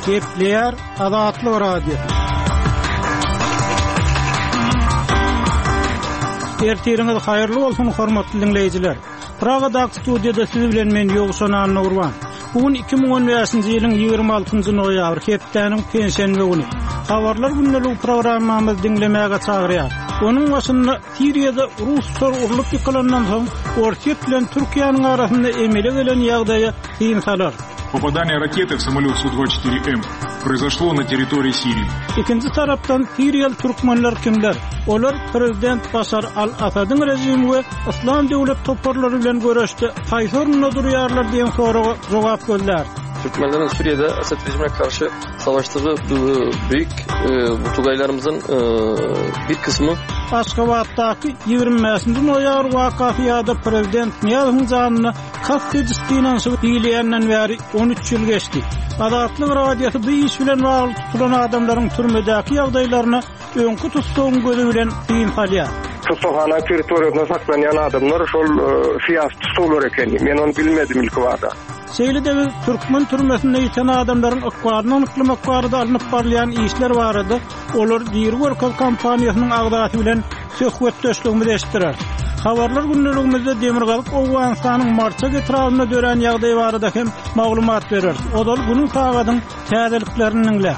Gepler Azatlyk Radio. Ertiriniz hayırlı bolsun hormatly dinleyijiler. Praga'da studiyada siz bilen men Ýogşan Nurwan. Bugün 2015-nji ýylyň 26-njy noýabr hepdeniň pensiýany güni. Habarlar gündelik programmamyzy dinlemäge çagyrýar. Onun başynda Siriýada Rus urulyp ýykylandan soň Orsiýet bilen Türkiýanyň arasynda emele gelen ýagdaýa kynsalar. Попадание ракеты в самолет Су-24М произошло на территории Сирии. İkinci taraftan Siriýaly türkmenler kimler? Olar prezident Başar al-Asadyň rejimi we İslam döwlet toparlary bilen görüşde haýsy orunda durýarlar diýen soraga jogap berdiler. Türkmenlerin Suriye'de Esad rejimine karşı savaştığı büyük Tugaylarımızın bir kısmı Aşgabatdaki 20-nji noýabr wakasyada prezident Niýazyň janyny kastedisdiňden soň diýilýänden bäri 13 ýyl geçdi. Azatlyk radiosu bu iş bilen bagly tutulan adamlaryň türmedäki ýagdaýlaryna öňkü tutsagyň gözi bilen ýyňsalýar. Tutukhana territoriýasynda saklanýan adamlar şol siyasi tutulur ekeni. Men onu bilmedim ilk wagtda. Şeýle-de Türkmen türmesinde ýeten adamlaryň ykbaryny onyklamak barada alınıp barlayan işler barada olar diýir görkev kampaniýasynyň agdaty bilen söhbetdeşligini eşitdiler. Habarlar gündeligimizde Demirgalyk Owganystanyň marça getiralyna dören ýagdaý barada hem maglumat berer. Odal günün sagadyň täzeliklerini dinle.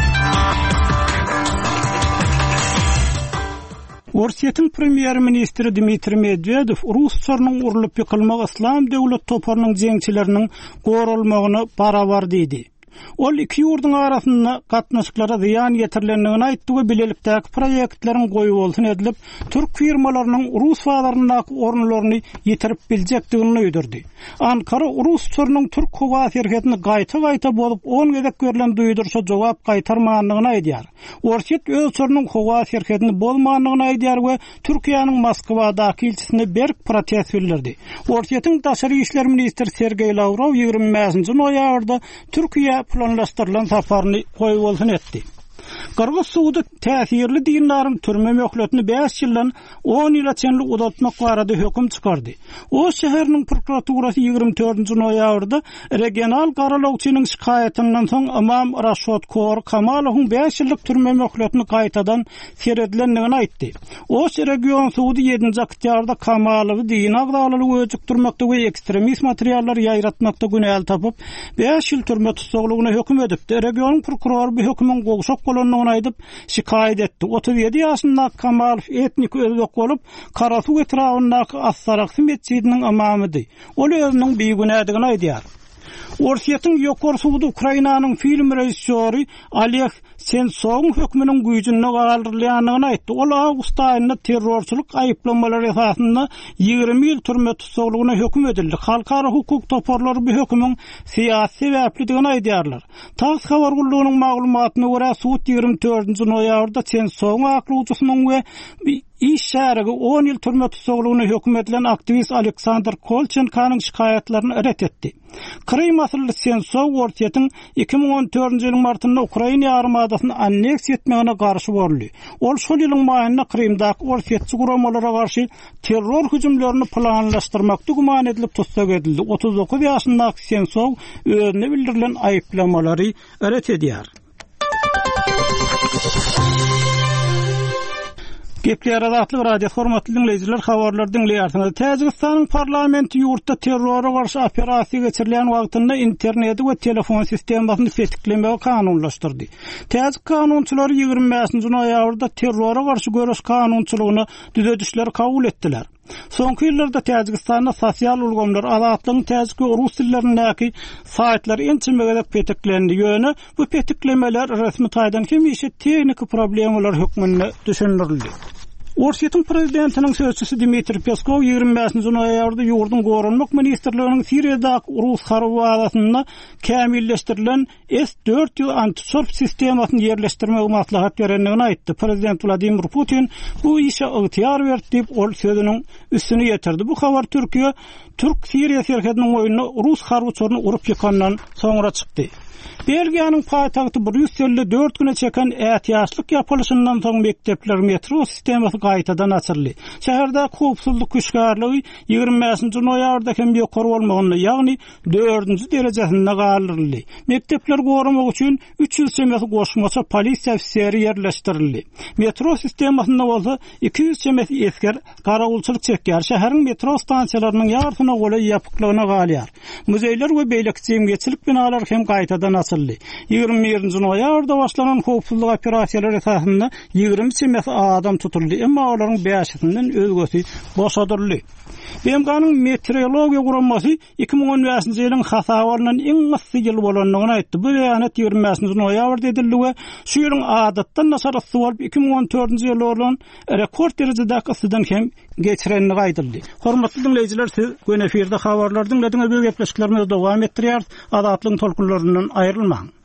Orsiýetiň premier ministri Dmitri Medvedev Rus çornyň urulyp ýykylmagy İslam döwlet toparynyň jeňçileriniň gorulmagyny barabar diýdi. Ol iki ýurduň arasynda gatnaşyklara ziýan ýetirilendigini aýtdy we bilelikdäki proýektleriň goýup bolsun edilip, türk firmalarynyň Rus bazaryndaky ornlaryny ýetirip biljekdigini öýdirdi. Ankara Rus çornyň türk howa şirketini gaýta bolup 10 gezek görülen duýdursa jogap gaýtarmaganlygyny aýdýar. Orsiýet öz çornyň howa şirketini bolmaganlygyny aýdýar we Türkiýanyň Moskwadaky elçisine berk protest bildirdi. Orsiýetiň daşary işler ministri Sergey Lavrov 25-nji noýabrda Türkiýe planlaşdyrılan safaryny goýup bolsun etdi. Kırgız suudy täsirli dinlaryň türme möhletini 5 ýyldan 10 ýyla çenli uzatmak barada höküm çykardy. O şäheriniň prokuraturasy 24-nji noýabrda regional garalawçynyň şikaýatynyň soň Imam Raşad Kor Kamalowyň 5 ýyllyk türme möhletini gaýtadan seredilendigini aýtdy. O region suudy 7-nji oktýabrda Kamalowy din agdalygy öýjükdirmekde we ekstremist materiallar ýaýratmakda günäl tapyp 5 ýyl türme tutsaklygyna höküm edipdi. Region prokurory bu hökümün gowşak bolanlygyny aýdyp şikaýet etdi. 37 ýaşyndaky Kamalow etnik özbek bolup, Karasuw etrafyndaky As-Saraksy mescidiniň imamydy. Ol özüniň beýgünädigini aýdýar. Orsiýetiň ýokary suwdy Ukrainanyň film rejissöri Oleg Sensowyň hökmüniň güýjüne galdyrylýanlygyny aýtdy. Ol awgust aýynda terrorçylyk aýyplanmalary esasynda 20 ýyl türme tutsaklygyna höküm edildi. Halkara hukuk toparlary bu hökümüň siýasy sebäpligini aýdýarlar. Tass habar gullugynyň maglumatyna görä suwut 24-nji noýabrda Sensowyň aklawçysynyň we iş şäherige 10 ýyl türme tutsaklygyna höküm edilen aktivist Aleksandr Kolchenkanyň şikaýatlaryny ret etdi. Krym masalysy Sensow Orsiýetiň 2014-nji ýylyň martynda Ukraina armadasyny anneksiýa etmegine garşy boldy. Ol şol ýylyň maýynda Krymdaky Orsiýetçi guramalara garşy terror hüjümlerini planlaşdyrmakda guman edilip tutsak edildi. 39 ýaşyndaky Sensow özüne bildirilen aýyplanmalary ret edýär. Gepler Azatlyk radio hormatly dinleyijiler, habarlar dinleýärsiňiz. Täjikistanyň parlamenti ýurtda terrora garşy operasiýa geçirilen wagtynda internet we telefon sistemasyny fetiklemäge kanunlaşdyrdy. Täjik kanunçylary 25-nji noýabrda terrora garşy görüş kanunçylygyny düzedişler kabul etdiler. Soňky ýyllarda Täjikistanda sosial ulgamlar azatlygyň täjik rus dillerindäki saýtlar ençimegede fetiklendi ýöne bu fetiklemeler resmi taýdan hemişe teknik problemler hökmünde düşündirildi. Orsiýetiň prezidentiniň sözçüsü Dmitri Peskov 25-nji noýabrda ýurdun gorunmak ministrliginiň Siriýadaky Rus harby kämilleşdirilen S-400 antisorp sistemasyny ýerleşdirmegi maslahat berenligini aýtdy. Prezident Vladimir Putin bu işe ygtyýar berdi diýip ol sözüniň üstüne ýetirdi. Bu habar Türkiýe Türk Siriýa şerhetiniň oýunyna Rus harbyçylaryny urup ýykandan soňra çykdy. Belgiýanyň paýtagty Brüsselde 4 güne çeken ätiýaçlyk ýapylşyndan soň mektepler metro sistemasy gaýtadan açyldy. Şäherde howpsuzlyk güçgärligi 25-nji noýabrda hem ýokary bolmagyny, ýagny 4-nji derejesinde galyrly. Mektepler goramak üçin 300 çemet goşmaça polisiýa ofiseri ýerleşdirildi. Metro sistemasynda bolsa 200 çemet esker garagulçylyk çekýär. Şäheriň metro stansiýalarynyň ýartyna gola ýapyklygyna galýar. Muzeýler we beýleki jemgyýetçilik binalar hem gaýtadan açyldy. 21-nji noýabrda başlanan howpsuzlyk operasiýalary esasynda 20 çemet adam tutuldy, emma olaryň 5-sinden özgesi boşadyrly. BMK'nın meteorologiya guramasy 2015-nji ýylyň hasabarynyň iň gysy ýyl bolanyny aýtdy. Bu beýanat 25-nji noýabrda edildi we şu ýylyň adatdan nasarasy bolup 2014-nji ýyl bolan rekord derejedäki yssydan hem geçirenini gaýdyldy. Hormatly dinleýijiler, siz gün efirde habarlar dinlediňiz, bu gepleşiklerimiz dowam etdirýär. Adatlyň tolkunlaryndan aýrylmaň.